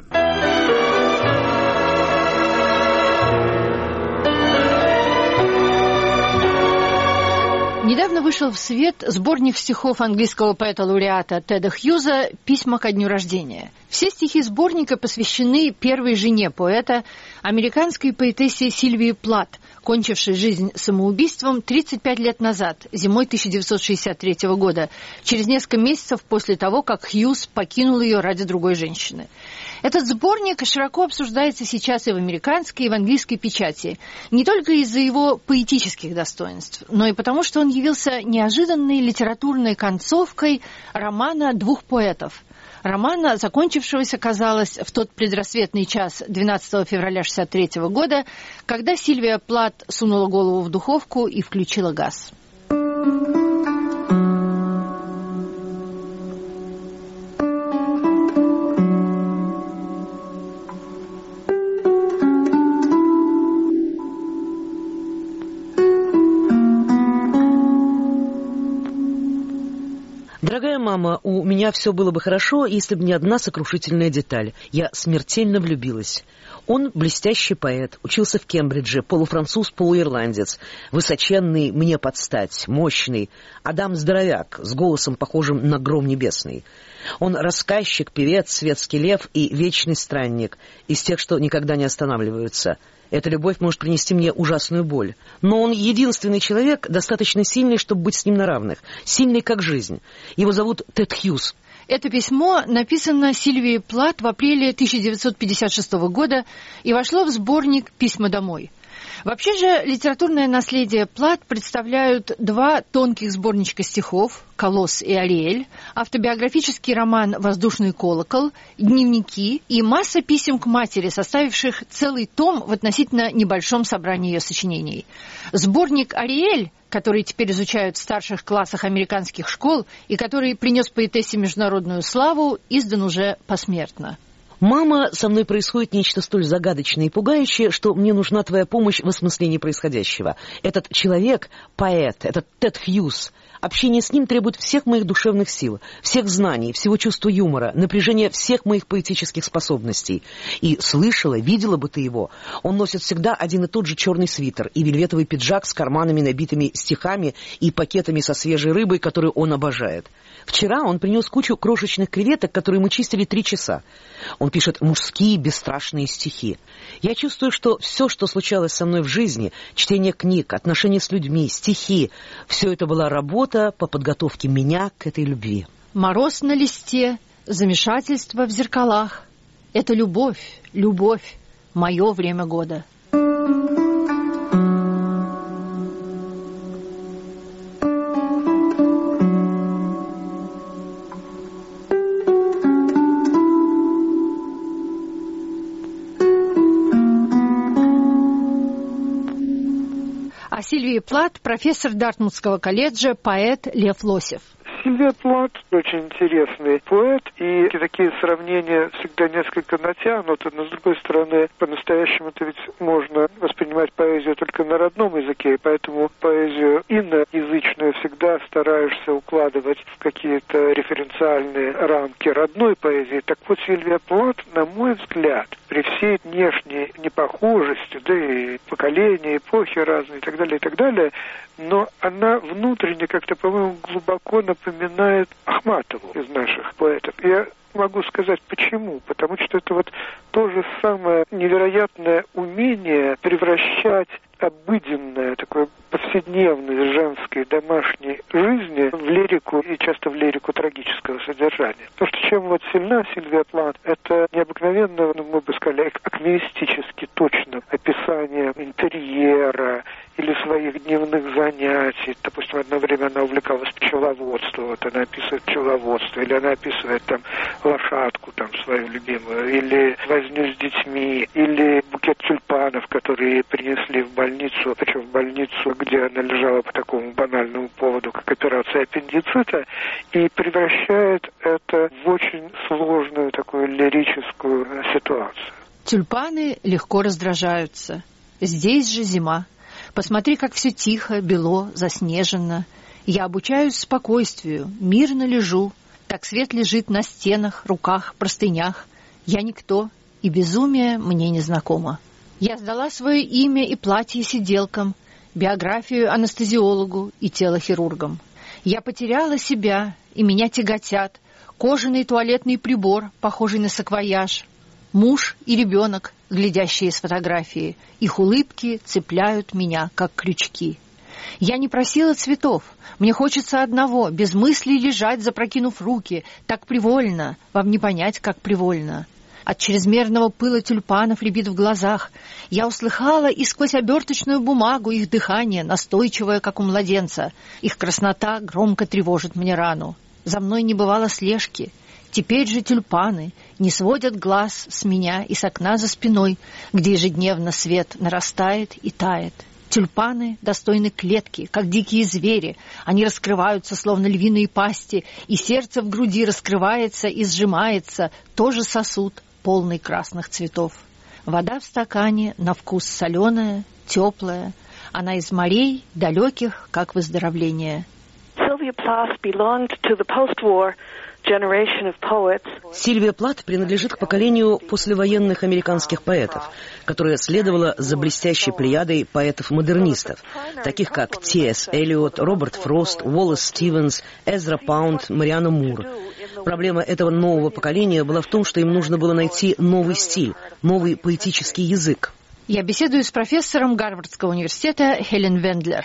Недавно вышел в свет сборник стихов английского поэта-лауреата Теда Хьюза «Письма ко дню рождения». Все стихи сборника посвящены первой жене поэта, американской поэтессе Сильвии Плат, кончившей жизнь самоубийством 35 лет назад, зимой 1963 года, через несколько месяцев после того, как Хьюз покинул ее ради другой женщины. Этот сборник широко обсуждается сейчас и в американской, и в английской печати, не только из-за его поэтических достоинств, но и потому, что он явился неожиданной литературной концовкой романа 2 поэтов. Романа, закончившегося, казалось, в тот предрассветный час 12 февраля 1963 года, когда Сильвия Плат сунула голову в духовку и включила газ. Дорогая мама, у меня все было бы хорошо, если бы не одна сокрушительная деталь. Я смертельно влюбилась. Он блестящий поэт, учился в Кембридже, полуфранцуз, полуирландец, высоченный, мне под стать, мощный, Адам-здоровяк, с голосом, похожим на гром небесный. Он рассказчик, певец, светский лев и вечный странник, из тех, что никогда не останавливаются. Эта любовь может принести мне ужасную боль. Но он единственный человек, достаточно сильный, чтобы быть с ним на равных. Сильный, как жизнь. Его зовут Тед Хьюз. Это письмо написано Сильвией Плат в апреле 1956 года и вошло в сборник «Письма домой». Вообще же литературное наследие Плат представляют два тонких сборничка стихов «Колосс» и «Ариэль», автобиографический роман «Воздушный колокол», дневники и масса писем к матери, составивших целый том в относительно небольшом собрании ее сочинений. Сборник «Ариэль», который теперь изучают в старших классах американских школ и который принес поэтессе международную славу, издан уже посмертно. «Мама, со мной происходит нечто столь загадочное и пугающее, что мне нужна твоя помощь в осмыслении происходящего. Этот человек — поэт, этот Тед Хьюз. Общение с ним требует всех моих душевных сил, всех знаний, всего чувства юмора, напряжения всех моих поэтических способностей. И слышала, видела бы ты его. Он носит всегда один и тот же черный свитер и вельветовый пиджак с карманами, набитыми стихами и пакетами со свежей рыбой, которую он обожает. Вчера он принес кучу крошечных креветок, которые мы чистили 3 часа. Он пишет мужские бесстрашные стихи. Я чувствую, что все, что случалось со мной в жизни, чтение книг, отношения с людьми, стихи, все это была работа по подготовке меня к этой любви. Мороз на листе, замешательство в зеркалах. Это любовь, любовь, мое время года. Сильвия Плат, профессор Дартмутского колледжа, поэт Лев Лосев. Сильвия Плат очень интересный поэт, и такие сравнения всегда несколько натянуты, но, с другой стороны, по-настоящему-то ведь можно воспринимать поэзию только на родном языке, и поэтому поэзию иноязычную всегда стараешься укладывать в какие-то референциальные рамки родной поэзии. Так вот, Сильвия Плат, на мой взгляд, при всей внешней непохожести, да и поколения, эпохи разные и так далее, но она внутренне как-то, по-моему, глубоко напоминает Ахматову из наших поэтов. Я могу сказать почему. Потому что это вот то же самое невероятное умение превращать обыденное, такое повседневной женской домашней жизни в лирику, и часто в лирику трагического содержания. Потому что чем вот сильна Сильвия Плат, это необыкновенно, мы бы сказали, акмеистически точно описание интерьера или своих дневных занятий. Допустим, одно время она увлекалась пчеловодством, вот она описывает пчеловодство, или она описывает там лошадку там свою любимую, или возню с детьми, или букет тюльпанов, которые ей принесли в больницу, причем в больницу, где она лежала по такому банальному поводу, как операция аппендицита, и превращает это в очень сложную такую лирическую ситуацию. Тюльпаны легко раздражаются. Здесь же зима. Посмотри, как все тихо, бело, заснежено. Я обучаюсь спокойствию, мирно лежу. Так свет лежит на стенах, руках, простынях. Я никто, и безумие мне не знакомо. Я сдала свое имя и платье сиделкам, биографию анестезиологу и тело хирургам. Я потеряла себя, и меня тяготят кожаный туалетный прибор, похожий на саквояж, муж и ребенок, глядящие с фотографии. Их улыбки цепляют меня, как крючки. Я не просила цветов. Мне хочется одного, без мыслей лежать, запрокинув руки. Так привольно, вам не понять, как привольно. От чрезмерного пыла тюльпанов рябит в глазах. Я услыхала и сквозь оберточную бумагу их дыхание, настойчивое, как у младенца. Их краснота громко тревожит мне рану. За мной не бывало слежки. Теперь же тюльпаны не сводят глаз с меня и с окна за спиной, где ежедневно свет нарастает и тает. Тюльпаны достойны клетки, как дикие звери. Они раскрываются, словно львиные пасти, и сердце в груди раскрывается и сжимается, тоже сосуд, полный красных цветов. Вода в стакане на вкус соленая, теплая. Она из морей, далеких, как выздоровление. Sylvia Sylvia Plath belonged to the post-war generation of poets. Сильвия Плат принадлежит к поколению послевоенных американских поэтов, которое следовало за блестящей плеядой поэтов-модернистов, таких как Т.С. Эллиот, Роберт Фрост, Уоллес Стивенс, Эзра Паунд, Марианна Мур. Проблема этого нового поколения была в том, что им нужно было найти новый стиль, новый поэтический язык. Я беседую с профессором Гарвардского университета Хелен Вендлер.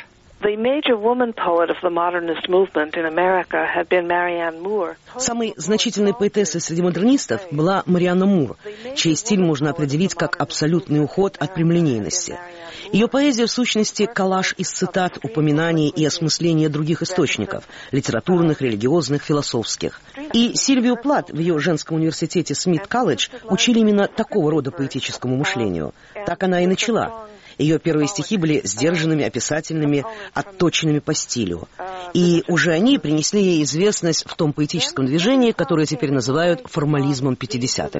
Самой значительной поэтессой среди модернистов была Марианна Мур, чей стиль можно определить как абсолютный уход от прямолинейности. Ее поэзия, в сущности, коллаж из цитат, упоминаний и осмысления других источников – литературных, религиозных, философских. И Сильвию Плат в ее женском университете Смит-колледж учили именно такого рода поэтическому мышлению. Так она и начала. Ее первые стихи были сдержанными, описательными, отточенными по стилю. И уже они принесли ей известность в том поэтическом движении, которое теперь называют формализмом 50-х.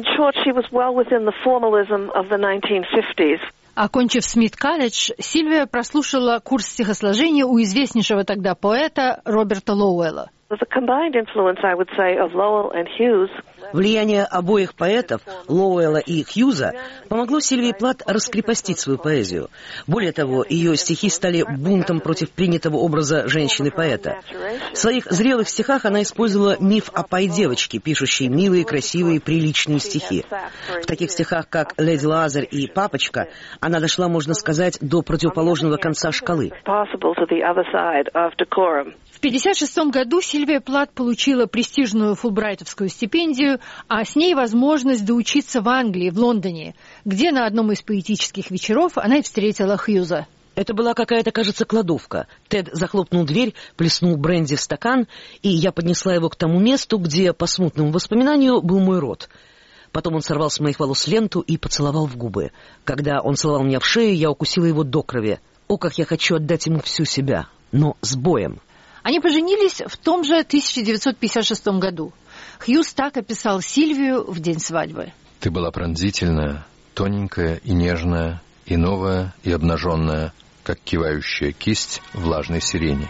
Окончив Смит-колледж, Сильвия прослушала курс стихосложения у известнейшего тогда поэта Роберта Лоуэлла. Влияние обоих поэтов, Лоуэлла и Хьюза, помогло Сильвии Плат раскрепостить свою поэзию. Более того, ее стихи стали бунтом против принятого образа женщины-поэта. В своих зрелых стихах она использовала миф о пай-девочке, пишущей милые, красивые, приличные стихи. В таких стихах, как «Леди Лазарь» и «Папочка», она дошла, можно сказать, до противоположного конца шкалы. В 1956 году Сильвия Плат получила престижную фулбрайтовскую стипендию, а с ней возможность доучиться в Англии, в Лондоне, где на одном из поэтических вечеров она и встретила Хьюза. Это была какая-то, кажется, кладовка. Тед захлопнул дверь, плеснул бренди в стакан, и я поднесла его к тому месту, где, по смутному воспоминанию, был мой рот. Потом он сорвал с моих волос ленту и поцеловал в губы. Когда он целовал меня в шею, я укусила его до крови. О, как я хочу отдать ему всю себя, но с боем. Они поженились в том же 1956 году. Хьюз так описал Сильвию в день свадьбы. «Ты была пронзительная, тоненькая и нежная, и новая, и обнаженная, как кивающая кисть влажной сирени».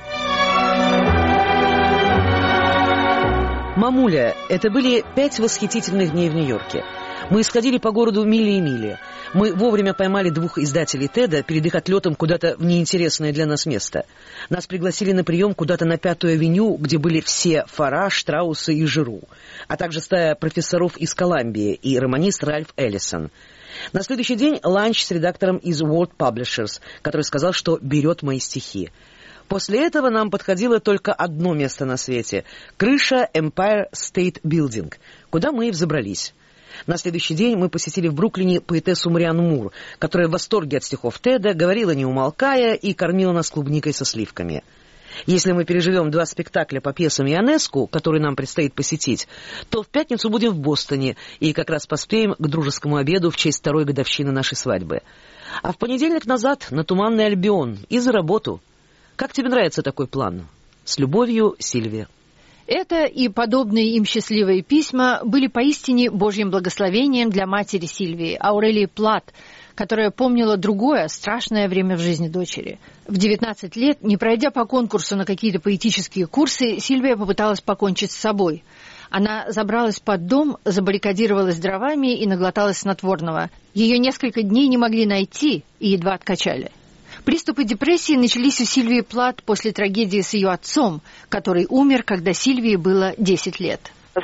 «Мамуля» — это были 5 восхитительных дней в Нью-Йорке. Мы исходили по городу мили и мили. Мы вовремя поймали 2 издателей Теда перед их отлетом куда-то в неинтересное для нас место. Нас пригласили на прием куда-то на 5-ю авеню, где были все Фара, Штраусы и Жиру, а также стая профессоров из Колумбии и романист Ральф Эллисон. На следующий день ланч с редактором из World Publishers, который сказал, что берет мои стихи. После этого нам подходило только одно место на свете — крыша Empire State Building, куда мы и взобрались. На следующий день мы посетили в Бруклине поэтессу Марианну Мур, которая в восторге от стихов Теда, говорила не умолкая и кормила нас клубникой со сливками. Если мы переживем 2 спектакля по пьесам Ионеску, которые нам предстоит посетить, то в пятницу будем в Бостоне и как раз поспеем к дружескому обеду в честь 2-й годовщины нашей свадьбы. А в понедельник назад на Туманный Альбион и за работу. Как тебе нравится такой план? С любовью, Сильвия. Это и подобные им счастливые письма были поистине Божьим благословением для матери Сильвии, Аурелии Плат, которая помнила другое страшное время в жизни дочери. В 19 лет, не пройдя по конкурсу на какие-то поэтические курсы, Сильвия попыталась покончить с собой. Она забралась под дом, забаррикадировалась дровами и наглоталась снотворного. Ее несколько дней не могли найти и едва откачали. Приступы депрессии начались у Сильвии Плат после трагедии с ее отцом, который умер, когда Сильвии было 10 лет.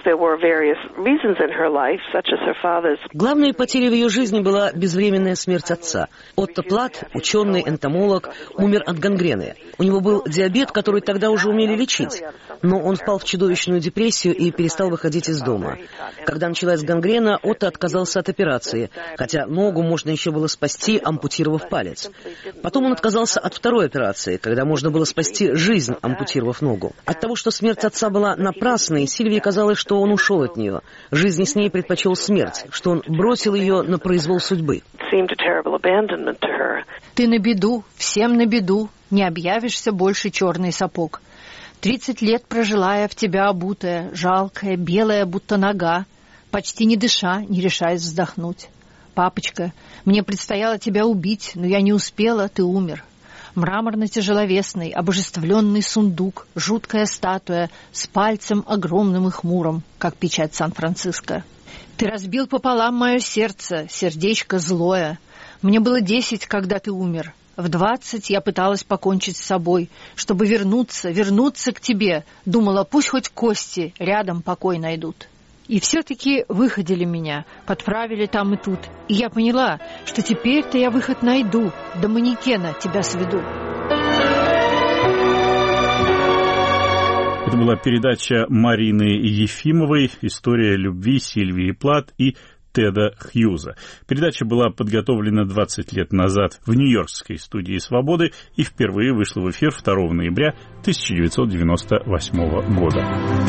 Главной потерей в ее жизни была безвременная смерть отца. Отто Плат, ученый, энтомолог, умер от гангрены. У него был диабет, который тогда уже умели лечить. Но он впал в чудовищную депрессию и перестал выходить из дома. Когда началась гангрена, Отто отказался от операции, хотя ногу можно еще было спасти, ампутировав палец. Потом он отказался от 2-й операции, когда можно было спасти жизнь, ампутировав ногу. От того, что смерть отца была напрасной, Сильвии казалось, что он ушел от нее. Жизни с ней предпочел смерть, что он бросил ее на произвол судьбы. Ты на беду, всем на беду, не объявишься больше черный сапог. 30 лет прожила я в тебя обутая, жалкая, белая, будто нога, почти не дыша, не решаясь вздохнуть. Папочка, мне предстояло тебя убить, но я не успела, ты умер. Мраморно-тяжеловесный, обожествленный сундук, жуткая статуя с пальцем огромным и хмурым, как печать Сан-Франциско. Ты разбил пополам мое сердце, сердечко злое. Мне было 10, когда ты умер. В 20 я пыталась покончить с собой, чтобы вернуться к тебе. Думала, пусть хоть кости рядом покой найдут. И все-таки выходили меня, подправили там и тут. И я поняла, что теперь-то я выход найду, до манекена тебя сведу. Это была передача Марины Ефимовой «История любви» Сильвии Плат и Теда Хьюза. Передача была подготовлена 20 лет назад в Нью-Йоркской студии «Свободы» и впервые вышла в эфир 2 ноября 1998 года.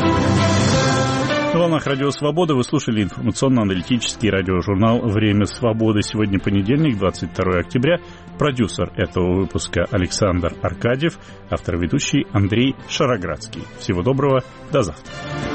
На волнах Радио Свобода вы слушали информационно-аналитический радиожурнал «Время свободы». Сегодня понедельник, 22 октября. Продюсер этого выпуска Александр Аркадьев, автор-ведущий Андрей Шароградский. Всего доброго, до завтра.